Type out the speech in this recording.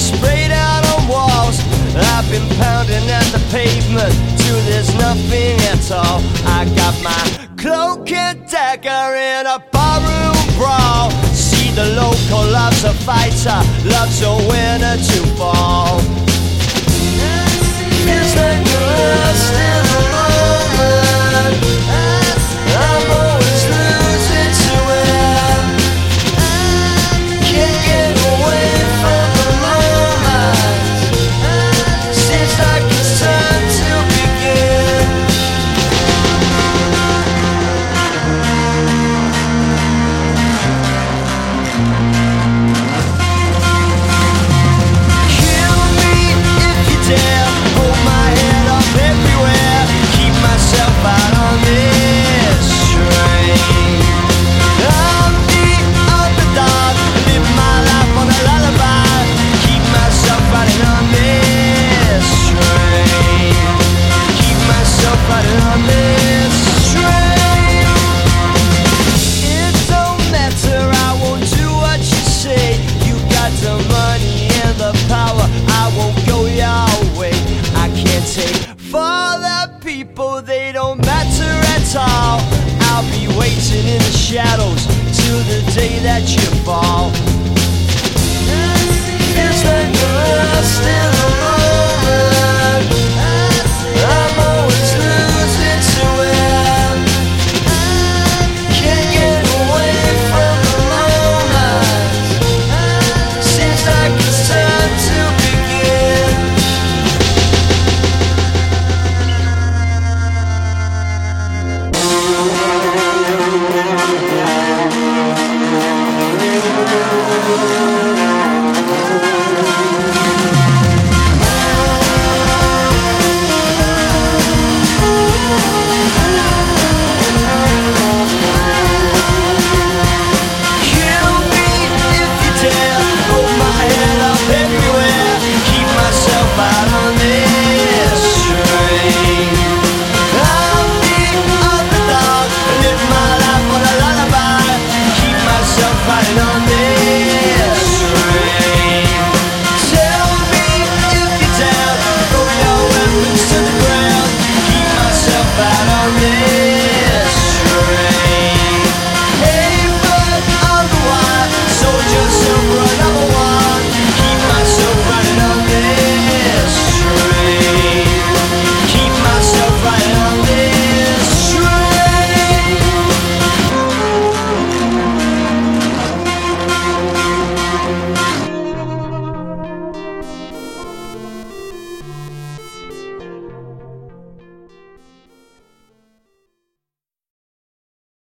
spray down on walls. I've been pounding at the pavement till there's nothing at all. I got my cloak and dagger in a barroom brawl. See, the local loves a fighter, loves a winner to fall. Feels like you're lost in the moment. I'm always losing to it. Can't get away from the moment. Seems like it's time to begin. Kill me if you dare. Hold my head up everywhere. Keep myself out on this train. I'm the underdog. Live my life on a lullaby. Keep myself riding on this train. Keep myself riding on this train. It don't matter, I won't do what you say. You got the money and the power, I won't go your way. I can't take for the people, they don't matter at all. I'll be waiting in the shadows till the day that you fall.